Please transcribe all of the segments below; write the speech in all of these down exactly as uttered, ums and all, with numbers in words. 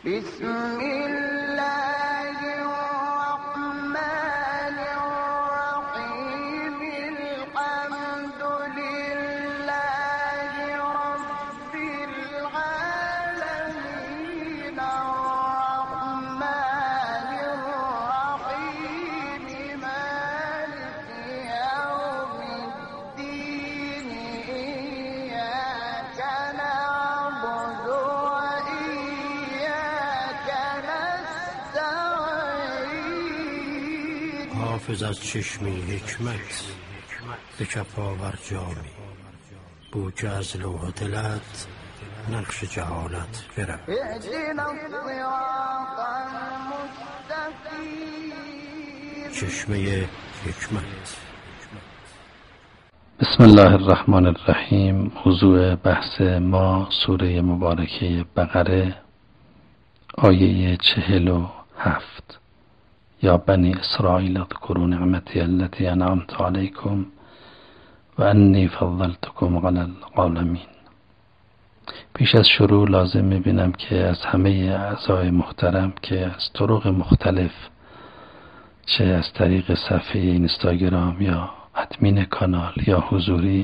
بسم الله الرحمن الرحيم الحمد لله رب العالمين الرحمن الرحيم مالك يوم الدين إياك نعبد وإياك نستعين حافظ از چشمی حکمت به کف آور جامی بو که از لوح دلت نقش جهالت برم. اهدنا الصراط المستقیم. چشمه حکمت. بسم الله الرحمن الرحیم. موضوع بحث ما سوره مبارکه بقره آیه چهل و هفت. یا بنی اسرائیل اذکروا نعمتی التي انعمت علیکم و انی فضلتکم علی العالمین. پیش از شروع لازم میبینم که از همه اعضای محترم که از طرق مختلف، چه از طریق صفحه اینستاگرام یا ادمین کانال یا حضوری،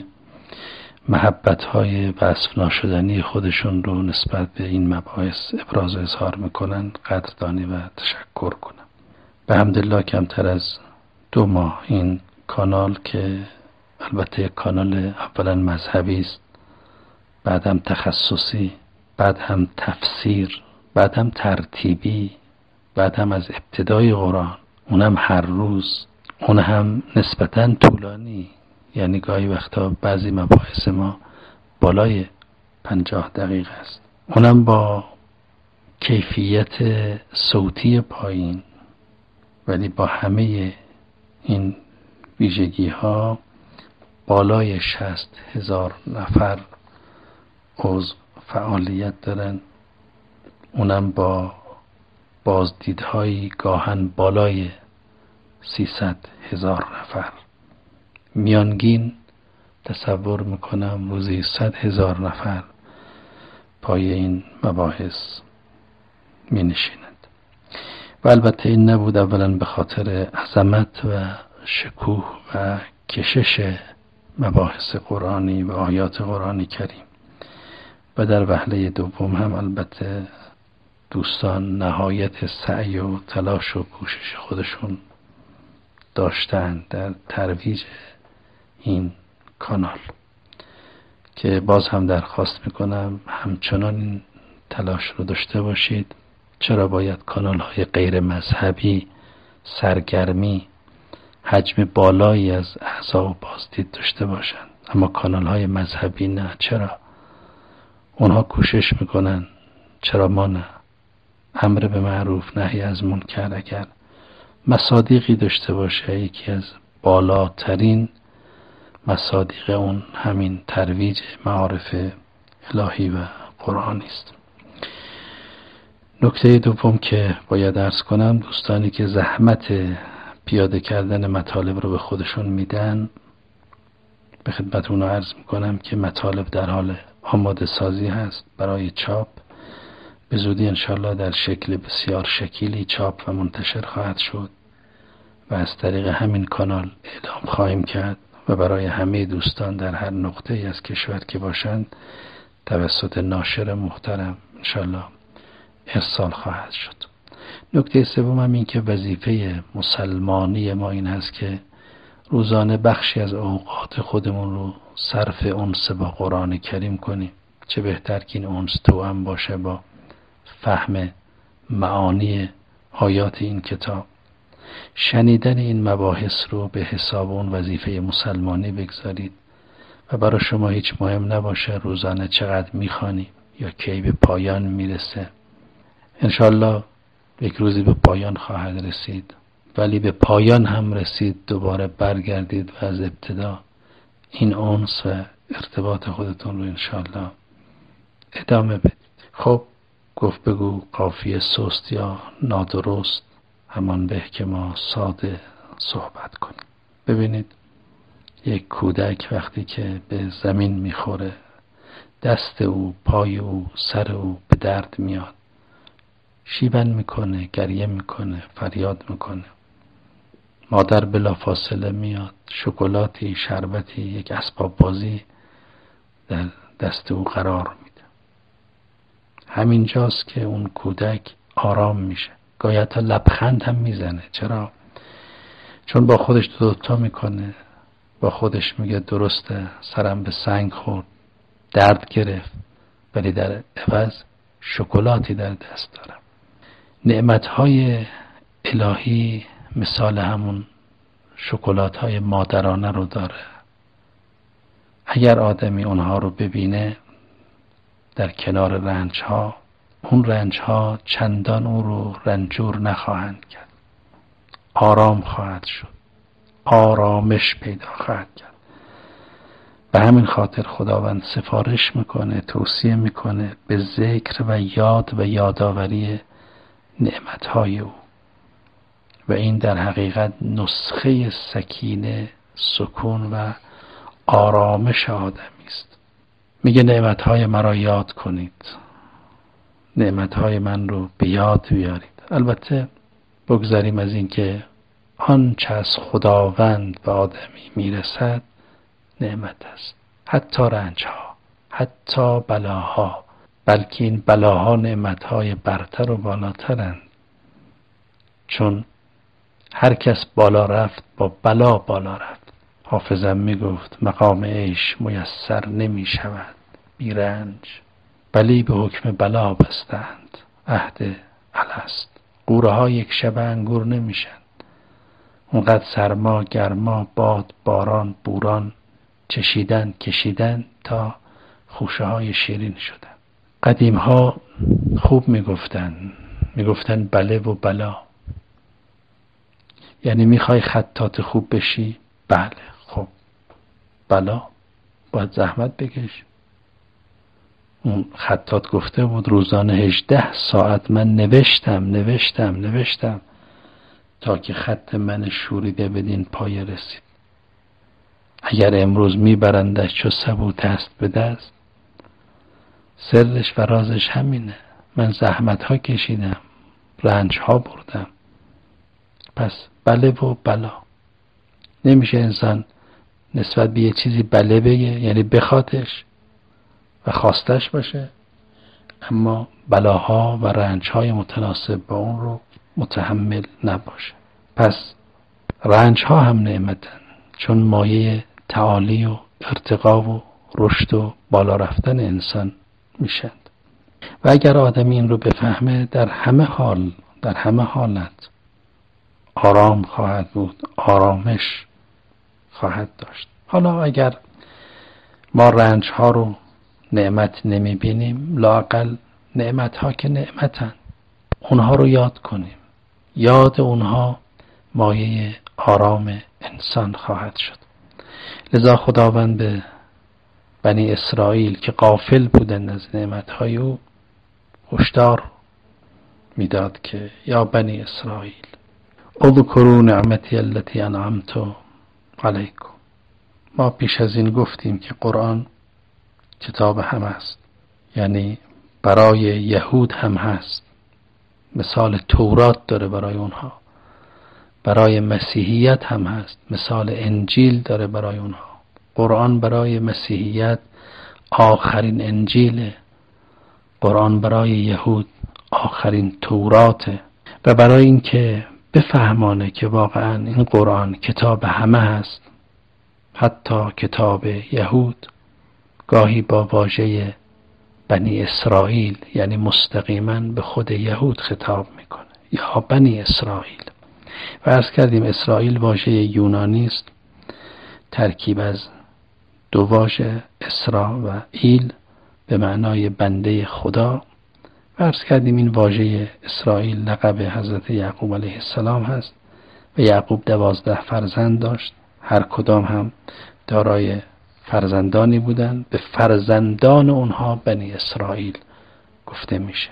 محبت‌های وصف ناشدنی خودشون رو نسبت به این مباحث ابراز و اظهار میکنن قدردانی و تشکر کنم. به حمدالله کمتر از دو ماه این کانال که البته یک کانال اولا مذهبی است، بعد هم تخصصی، بعد هم تفسیر، بعد هم ترتیبی، بعد هم از ابتدای قرآن، اونم هر روز، اون هم نسبتاً طولانی، یعنی گاهی وقتا بعضی مباحث ما بالای پنجاه دقیقه است، اونم با کیفیت صوتی پایین، ولی با همه این ویژگی ها بالای شصت هزار نفر عضو فعالیت دارن، اونم با بازدیدهایی گاهن بالای سیصد هزار نفر. میانگین تصور میکنم روزی صد هزار نفر پای این مباحث می نشینند. و البته این نبود اولا به خاطر عظمت و شکوه و کشش مباحث قرآنی و آیات قرآنی کریم، و در وهله دوم هم البته دوستان نهایت سعی و تلاش و کوشش خودشون داشتن در ترویج این کانال، که باز هم درخواست میکنم همچنان این تلاش رو داشته باشید. چرا باید کانال های غیر مذهبی سرگرمی حجم بالایی از اعضا و بازدید داشته باشند، اما کانال های مذهبی نه؟ چرا؟ اونها کوشش میکنن، چرا ما نه؟ امر به معروف نهی از منکر اگر مصادیقی داشته باشه، یکی از بالاترین مصادیق اون همین ترویج معارف الهی و قرآنی است. نکته دوم که باید عرض کنم، دوستانی که زحمت پیاده کردن مطالب رو به خودشون میدن، به خدمت اونا عرض میکنم که مطالب در حال آماده سازی هست برای چاپ. به زودی انشالله در شکل بسیار شکیلی چاپ و منتشر خواهد شد و از طریق همین کانال اعلام خواهیم کرد و برای همه دوستان در هر نقطه ای از کشور که باشند توسط ناشر محترم انشالله ارسال خواهد شد. نکته سوم هم این که وظیفه مسلمانی ما این هست که روزانه بخشی از اوقات خودمون رو صرف انس با قرآن کریم کنیم. چه بهتر که این انس توأم باشه با فهم معانی آیات این کتاب. شنیدن این مباحث رو به حساب اون وظیفه مسلمانی بگذارید و برای شما هیچ مهم نباشه روزانه چقدر میخوانی یا کی به پایان میرسه. انشالله یک روزی به پایان خواهد رسید، ولی به پایان هم رسید دوباره برگردید و از ابتدا این انس و ارتباط خودتون رو انشالله ادامه بدید. خب گفت بگو قافیه سست یا نادرست، همان به که ما ساده صحبت کنیم. ببینید یک کودک وقتی که به زمین میخوره، دست او، پای او، سر او به درد میاد، شیون میکنه، گریه میکنه، فریاد میکنه. مادر بلا فاصله میاد، شکلاتی، شربتی، یک اسباب بازی در دست او قرار میده. همینجاست که اون کودک آرام میشه. گاهی حتی لبخند هم میزنه. چرا؟ چون با خودش دو دوتا میکنه، با خودش میگه درسته سرم به سنگ خورد، درد گرفت، ولی در عوض شکلاتی در دست دارم. نعمتهای الهی مثال همون شکلات‌های مادرانه رو داره. اگر آدمی اونها رو ببینه در کنار رنج‌ها، اون رنج‌ها چندان او رو رنجور نخواهند کرد. آرام خواهد شد، آرامش پیدا خواهد کرد. به همین خاطر خداوند سفارش میکنه، توصیه میکنه به ذکر و یاد و یادآوری نعمت‌های او. و این در حقیقت نسخه سکینه، سکون و آرامش آدمی است. میگه نعمت‌های مرا یاد کنید، نعمت‌های من رو به یاد بیارید. البته بگذاریم از این که آنچه از خداوند به آدمی میرسد نعمت است. حتی رنج‌ها، حتی بلاها، بلکه این بلاها نعمت‌های برتر و بالاترند. چون هر کس بالا رفت با بلا بالا رفت. حافظم میگفت مقام عیش میسر نمی شود بی رنج، بلی به حکم بلا بستند عهد الست. قوره ها یک شب انگور نمیشن. اونقدر سرما، گرما، باد، باران، بوران چشیدن کشیدن تا خوشه های شیرین شدن. قدیم ها خوب میگفتن، میگفتن بله و بلا. یعنی میخوای خطاط خوب بشی؟ بله. خب بلا باید زحمت بکش. اون خطاط گفته بود روزانه هجده ساعت من نوشتم نوشتم نوشتم تا که خط من شوریده بدین پای رسید. اگر امروز میبرندش چو سبو دست به دست، سرش و رازش همینه. من زحمت ها کشیدم، رنج ها بردم. پس بله و بلا. نمیشه انسان نسبت به یه چیزی بله بگه، یعنی بخوادش و خواستش باشه، اما بلاها و رنجهای متناسب با اون رو متحمل نباشه. پس رنجها هم نعمتن، چون مایه تعالی و ارتقا و رشد و بالا رفتن انسان میشند. و اگر آدمی این رو بفهمه در همه حال، در همه حالت آرام خواهد بود، آرامش خواهد داشت. حالا اگر ما رنج ها رو نعمت نمی بینیم، لااقل نعمت ها که نعمتن، اونها رو یاد کنیم. یاد اونها مایه آرام انسان خواهد شد. لذا خداوند به بنی اسرائیل که غافل بودند از نعمت های او هشدار میداد که یا بنی اسرائیل اذکروا نعمتی التي انعمت علیکم. ما پیش از این گفتیم که قرآن کتاب هم است، یعنی برای یهود هم هست، مثال تورات داره برای اونها. برای مسیحیت هم هست، مثال انجیل داره برای اونها. قرآن برای مسیحیت آخرین انجیله، قرآن برای یهود آخرین توراته. و برای اینکه بفهمانه که واقعا این قرآن کتاب همه هست، حتی کتاب یهود، گاهی با واژه بنی اسرائیل یعنی مستقیما به خود یهود خطاب میکنه، یا بنی اسرائیل. و عرض کردیم اسرائیل واژه یونانی است، ترکیب از دو واژه اسرا و ایل به معنای بنده خدا. و عرض کردیم این واژه اسرائیل لقب حضرت یعقوب علیه السلام هست و یعقوب دوازده فرزند داشت، هر کدام هم دارای فرزندانی بودند. به فرزندان اونها بنی اسرائیل گفته میشه.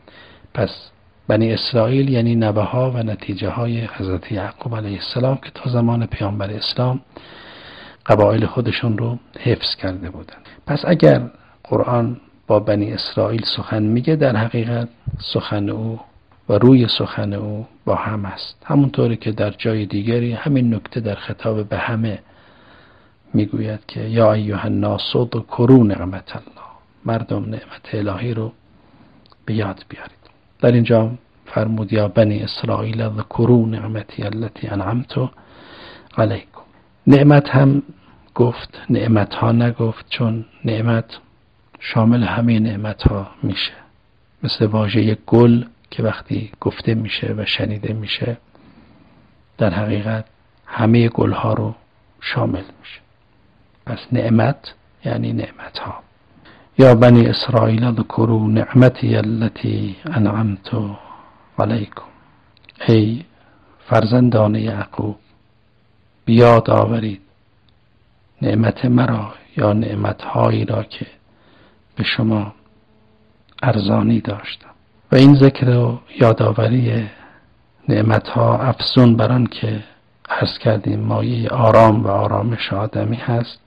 پس بنی اسرائیل یعنی نوه ها و نتیجه های حضرت یعقوب علیه السلام که تا زمان پیامبر اسلام قبایل خودشون رو حفظ کرده بودند. پس اگر قرآن با بنی اسرائیل سخن میگه، در حقیقت سخن او و روی سخن او با هم است. همونطوری که در جای دیگری همین نکته در خطاب به همه میگوید که یا ایها الناس اذکروا نعمت الله، مردم نعمت الهی رو به یاد بیارید. در اینجا فرمود یا بنی اسرائیل اذکروا نعمتی التي انعمت علیکم. نعمت هم گفت، نعمت ها نگفت، چون نعمت شامل همه نعمت ها میشه. مثل واژه گل که وقتی گفته میشه و شنیده میشه در حقیقت همه گل ها رو شامل میشه. پس نعمت یعنی نعمت ها. یا بنی اسرائیل اذکروا نعمتی التي انعمت علیکم، ای فرزندان یعقوب بیاد آورید نعمت مرا یا نعمت هایی را که به شما ارزانی داشتم. و این ذکر و یادآوری نعمت ها افزون بر آن که عرض کردیم مایه آرام و آرامش آدمی هست،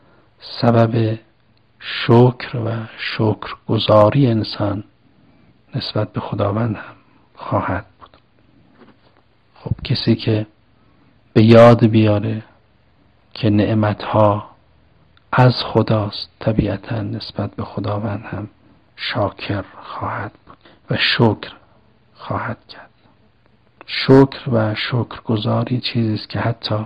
سبب شکر و شکرگزاری انسان نسبت به خداوند هم خواهد بود. خب کسی که به یاد بیاره که نعمتها از خداست، طبیعتا نسبت به خداوند هم شاکر خواهد بود و شکر خواهد کرد. شکر و شکرگزاری چیزی است که حتی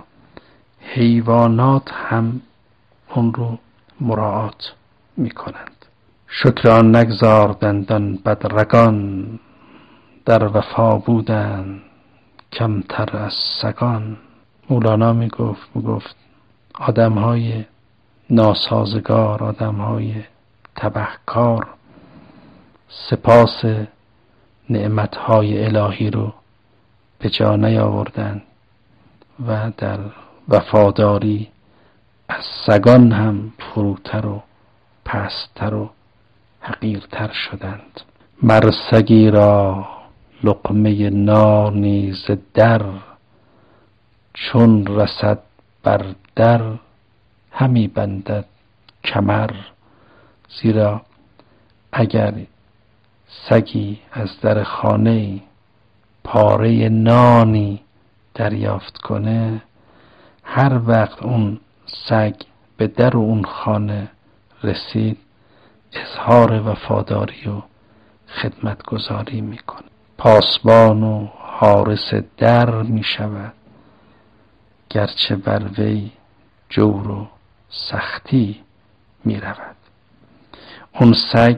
حیوانات هم اون رو مراعات می کنند. شکران نگذاردند آن بدرگان، در وفا بودند کمتر از سگان. مولانا می گفت می گفت آدم های ناسازگار، آدم های تبهکار سپاس نعمت های الهی رو به جا نیاوردند و در وفاداری از سگان هم فروتر و پستر و حقیرتر شدند. مر سگی را لقمه نانی ز در، چون رسد بر در همی بندد کمر. زیرا اگر سگی از در خانه پاره نانی دریافت کنه، هر وقت اون سگ به در اون خانه رسید اظهار وفاداری و خدمتگزاری میکنه. پاسبان و حارس در میشود، گرچه بر وی جور و سختی میرود. اون سگ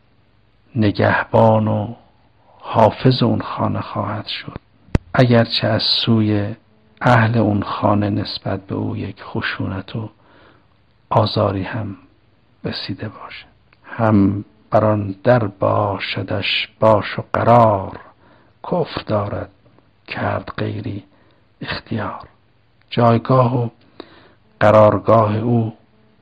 نگهبان و حافظ اون خانه خواهد شد، اگرچه از سوی اهل اون خانه نسبت به او یک خشونت و آزاری هم رسیده باشه. هم بران در باشدش باش و قرار، کفر دارد کرد غیری اختیار. جایگاه و قرارگاه او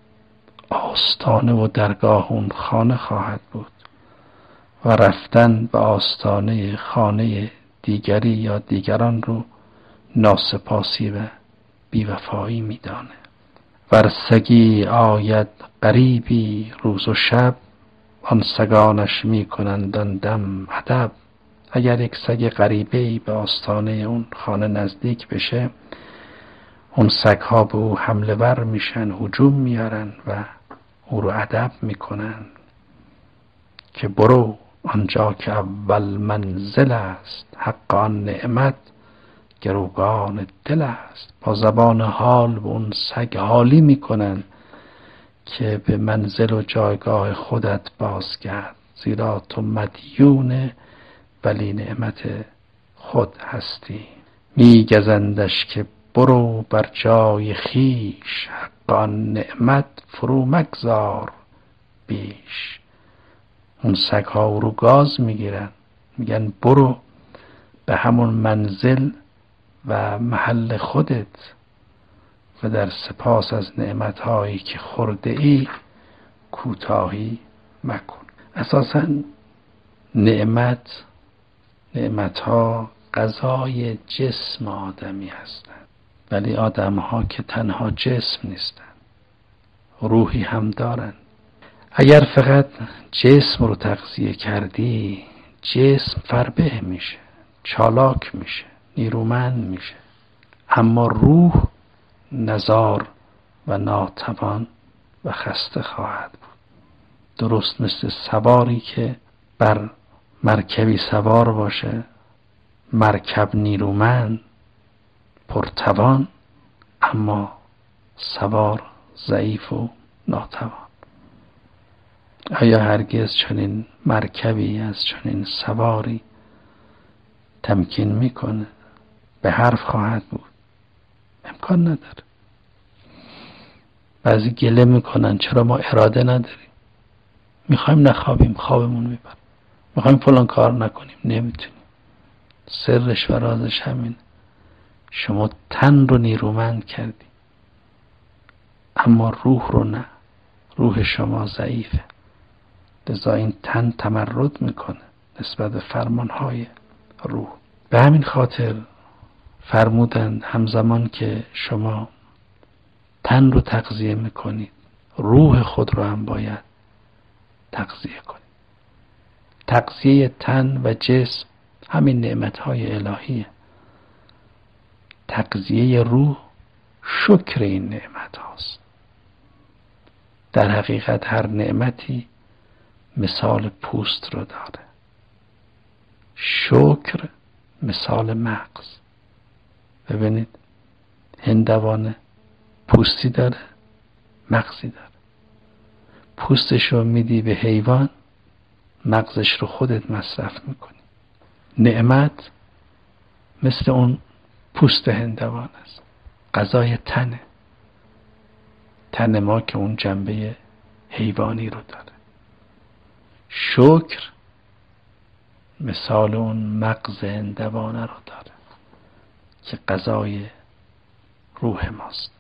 آستانه و درگاه اون خانه خواهد بود و رفتن به آستانه خانه دیگری یا دیگران رو ناسپاسی و بیوفایی میدانه. ور سگی آید غریبی روز و شب، آن سگانش میکنند آن دم ادب. اگر یک سگ غریبه‌ای به آستانه اون خانه نزدیک بشه، اون سگ‌ها به او حمله ور میشن، هجوم میارن و او رو ادب میکنن که برو آنجا که اول منزل است، حق آن نعمت گروگان دل است. با زبان حال به اون سگ حالی میکنن که به منزل و جایگاه خودت بازگرد، زیرا تو مدیون ولی نعمت خود هستی. میگزندش که برو بر جای خیش، حق آن نعمت فرو مگذار بیش. اون سگ ها رو گاز میگیرن، میگن برو به همون منزل و محل خودت و در سپاس از نعمت هایی که خورده ای کوتاهی مکن. اساساً نعمت نعمت ها غذای جسم آدمی هستند، ولی آدم ها که تنها جسم نیستند، روحی هم دارند. اگر فقط جسم رو تغذیه کردی، جسم فربه میشه، چالاک میشه، نیرومند میشه، اما روح نزار و ناتوان و خسته خواهد بود. درست مثل سواری که بر مرکبی سوار باشه، مرکب نیرومند پرتوان، اما سوار ضعیف و ناتوان. آیا هرگز چنین مرکبی از چنین سواری تمکین میکنه؟ به حرف خواهد بود، امکان نداره. بعضی گله میکنن چرا ما اراده نداریم، میخوایم نخوابیم خوابمون میبره، میخوایم فلان کار نکنیم نمیتونیم. سرش و رازش همین، شما تن رو نیرومند کردی اما روح رو نه، روح شما ضعیفه، لذا این تن تمرد میکنه نسبت به فرمانهای روح. به همین خاطر فرمودند همزمان که شما تن رو تغذیه میکنید، روح خود رو هم باید تغذیه کنید. تغذیه تن و جسم همین نعمتهای الهیه. تغذیه روح شکر این نعمت هاست. در حقیقت هر نعمتی مثال پوست رو داره. شکر مثال مغز. ببینید هندوانه پوستی داره، مغزی داره. پوستش رو میدی به حیوان، مغزش رو خودت مصرف میکنی. نعمت مثل اون پوست هندوانه است، غذای تنه. تن ما که اون جنبه حیوانی رو داره. شکر مثال اون مغز هندوانه رو داره که غذای روح ماست.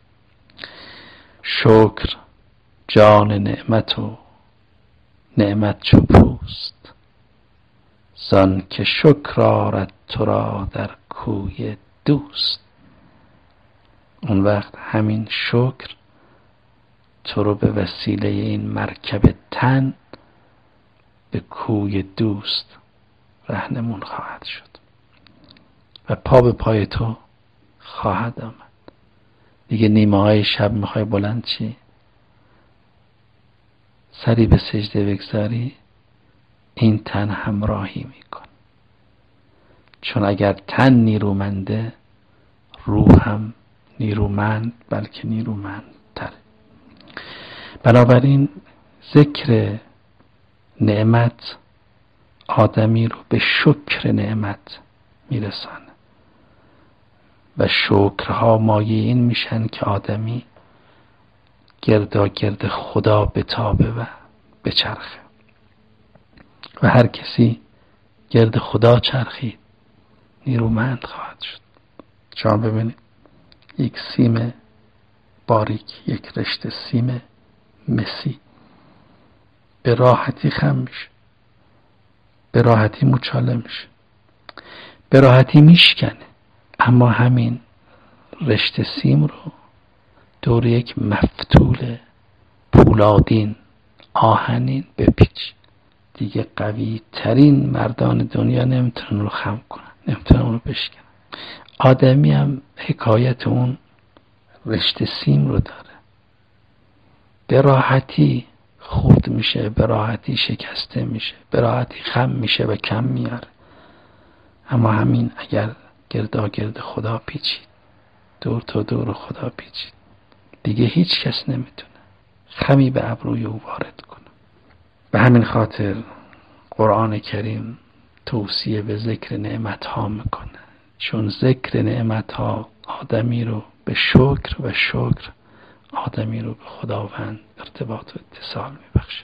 شکر جان نعمت و نعمت چو پوست، زان که شکر آرد تو را در کوی دوست. اون وقت همین شکر تو رو به وسیله این مرکب تن به کوی دوست رهنمون خواهد شد و پا به پای تو خواهد آمد. دیگه نیمه های شب میخوای بلند چی؟ سری به سجده بگذاری، این تن همراهی میکن. چون اگر تن نیرومنده، روح هم نیرومند بلکه نیرومند تره. بنابراین ذکر نعمت آدمی رو به شکر نعمت میرسانه و شکرها مایه این میشن که آدمی گردا گرد خدا بتابه و بچرخه. و هر کسی گرد خدا چرخید نیرومند خواهد شد. شما ببینید یک سیم باریک، یک رشته سیم مسی به راحتی خم میشه، به راحتی مچاله میشه، به راحتی میشکنه. اما همین رشته سیم رو دور یک مفتول پولادین آهنین بپیچ، دیگه قوی ترین مردان دنیا نمیتونن رو خم کنن، نمیتونن رو بشکنن. آدمی هم حکایت اون رشته سیم رو داره. به راحتی خورد میشه، به راحتی شکسته میشه، به راحتی خم میشه و کم میاره. اما همین اگر گردا گرد خدا پیچید، دور تا دور خدا پیچید، دیگه هیچ کس نمیتونه خمی به ابروی او وارد کنه. به همین خاطر قرآن کریم توصیه به ذکر نعمت ها میکنه، چون ذکر نعمت ها آدمی رو به شکر و شکر آدمی رو به خداوند ارتباط و اتصال میبخشه.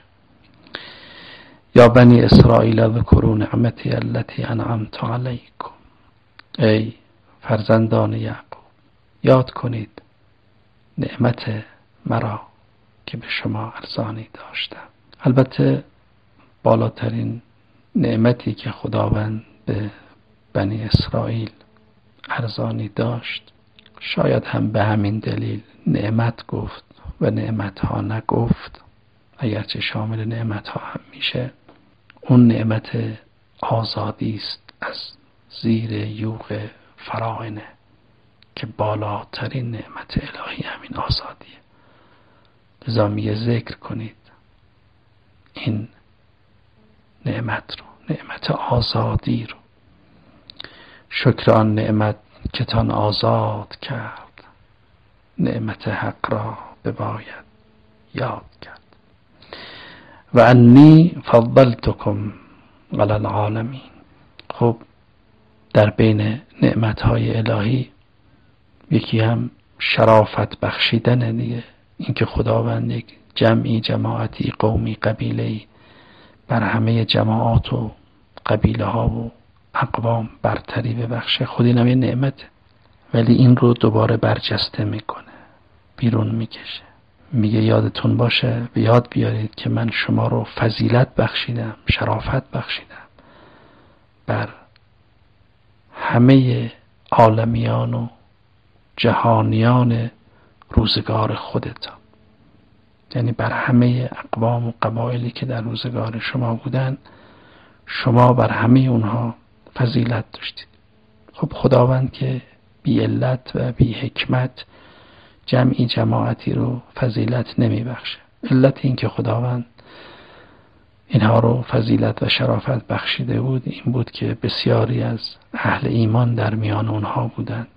یا بنی اسرائیل اذکروا نعمتی التي انعمت علیکم، ای فرزندان یعقوب یاد کنید نعمت مرا که به شما ارزانی داشتم. البته بالاترین نعمتی که خداوند به بنی اسرائیل ارزانی داشت، شاید هم به همین دلیل نعمت گفت و نعمت ها نگفت، اگرچه شامل نعمت ها هم میشه، اون نعمت آزادی است از زیر یوغ فراعنه که بالاترین نعمت الهی همین آزادیه. لذا میگه ذکر کنید این نعمت رو، نعمت آزادی رو. شکر آن نعمت که تان آزاد کرد، نعمت حق را بباید یاد کرد. و انی فضلتکم علی العالمین. خب در بین نعمتهای الهی یکی هم شرافت بخشیدن دیگه، اینکه خداوند یک جمعی، جماعتی، قومی، قبیله‌ای بر همه جماعات و قبیله ها و اقوام برتری ببخشه، خود اینم یه نعمته. ولی این رو دوباره برجسته میکنه، بیرون میکشه، میگه یادتون باشه، به یاد بیارید که من شما رو فضیلت بخشیدم، شرافت بخشیدم بر همه عالمیان و جهانیان روزگار خودتان. یعنی بر همه اقوام و قبایلی که در روزگار شما بودن، شما بر همه اونها فضیلت داشتید. خب خداوند که بی علت و بی حکمت جمعی، جماعتی رو فضیلت نمی بخشه. علت این که خداوند اینها رو فضیلت و شرافت بخشیده بود این بود که بسیاری از اهل ایمان در میان اونها بودند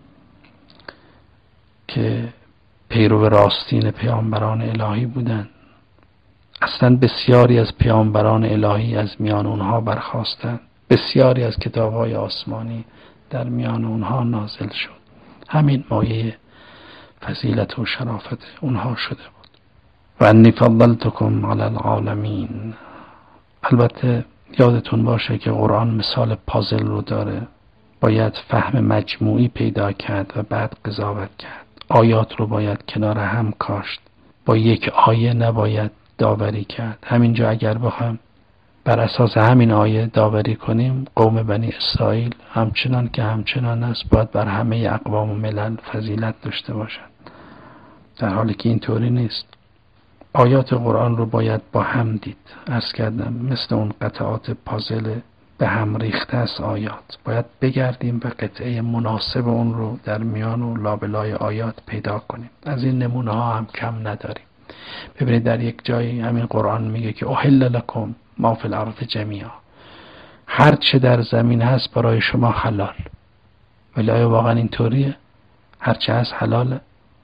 که پیرو راستین پیامبران الهی بودند. اصلا بسیاری از پیامبران الهی از میان اونها برخاستند، بسیاری از کتاب‌های آسمانی در میان اونها نازل شد. همین مایه فضیلت و شرافت اونها شده بود. و انی فضلتکم علی العالمین. البته یادتون باشه که قرآن مثال پازل رو داره، باید فهم مجموعی پیدا کرد و بعد قضاوت کرد. آیات رو باید کنار هم کاشت، با یک آیه نباید داوری کرد. همینجا اگر بخوایم بر اساس همین آیه داوری کنیم، قوم بنی اسرائیل همچنان که همچنان است باید بر همه اقوام و ملل فضیلت داشته باشند، در حالی که اینطوری نیست. آیات قرآن رو باید با هم دید. عرض کردم مثل اون قطعات پازل به هم ریخته از آیات، باید بگردیم و قطعه مناسب اون رو در میان و لابلای آیات پیدا کنیم. از این نمونه ها هم کم نداریم. ببینید در یک جایی همین قرآن میگه که احل لکم ما فی الارض جمیعا، هر چه در زمین هست برای شما حلال. ولی آیا واقعا اینطوریه؟ هر چه هست حلاله؟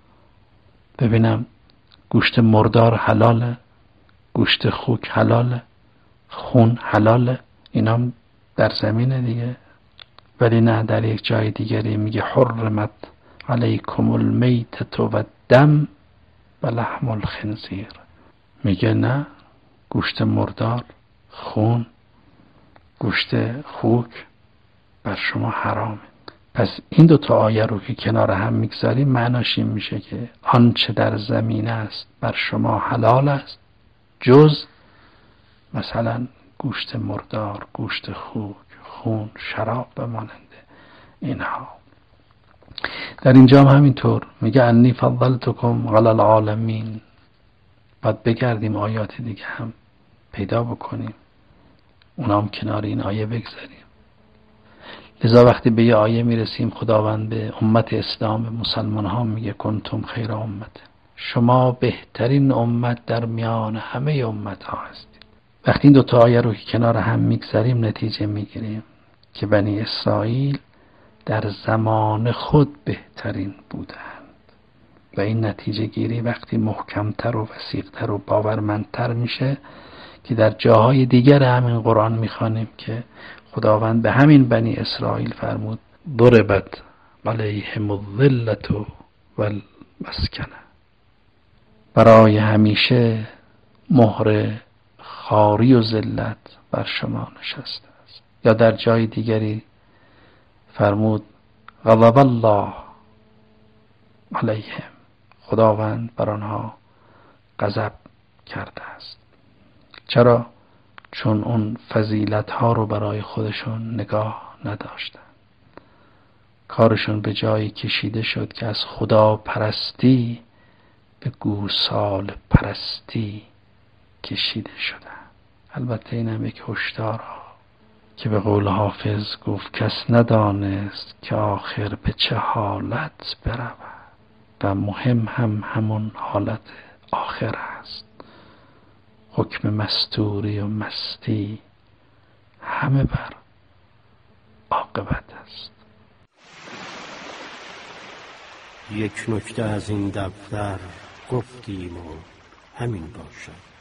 ببینم گوشت مردار حلاله، گوشت خوک حلاله، خون حلاله، اینا در زمینه دیگه. ولی نه، در یک جای دیگری میگه حرمت علیکم المیتة و الدم و لحم الخنزیر. میگه نه، گوشت مردار، خون، گوشت خوک بر شما حرامه. پس این دو تا آیه رو که کنار هم میگذاریم معناش این میشه که آنچه در زمین است بر شما حلال است، جز مثلا گوشت مردار، گوشت خوک، خون، شراب و ماننده اینها. در اینجا هم همینطور میگه انی فضلتکم علی العالمین. باید بگردیم آیات دیگه هم پیدا بکنیم، اونام کنار این آیه بگذاریم. لذا وقتی به یه آیه میرسیم خداوند به امت اسلام، به مسلمان ها میگه کنتم خیر امت، شما بهترین امت در میان همه امت ها هستید. وقتی این دوتا آیه رو که کنار هم میگذاریم نتیجه میگیریم که بنی اسرائیل در زمان خود بهترین بودند. و این نتیجه گیری وقتی محکمتر و وسیقتر و باورمندتر میشه که در جاهای دیگر همین قرآن میخوانیم که خداوند به همین بنی اسرائیل فرمود ضربت علیهم الذلة والمسکنة، برای همیشه مهر خواری و ذلت بر شما نشسته است. یا در جای دیگری فرمود غضب الله علیهم، خداوند بر آنها غضب کرده است. چرا؟ چون اون فضیلت ها رو برای خودشون نگاه نداشتن. کارشون به جایی کشیده شد که از خدا پرستی به گوسال پرستی کشیده شدن. البته اینم یک هشدار که به قول حافظ گفت کس ندانست که آخر به چه حالت برود و مهم هم همون حالت آخر است. حکم مستوری و مستی همه بر عاقبت است. یک نکته از این دفتر گفتیم و همین باشد.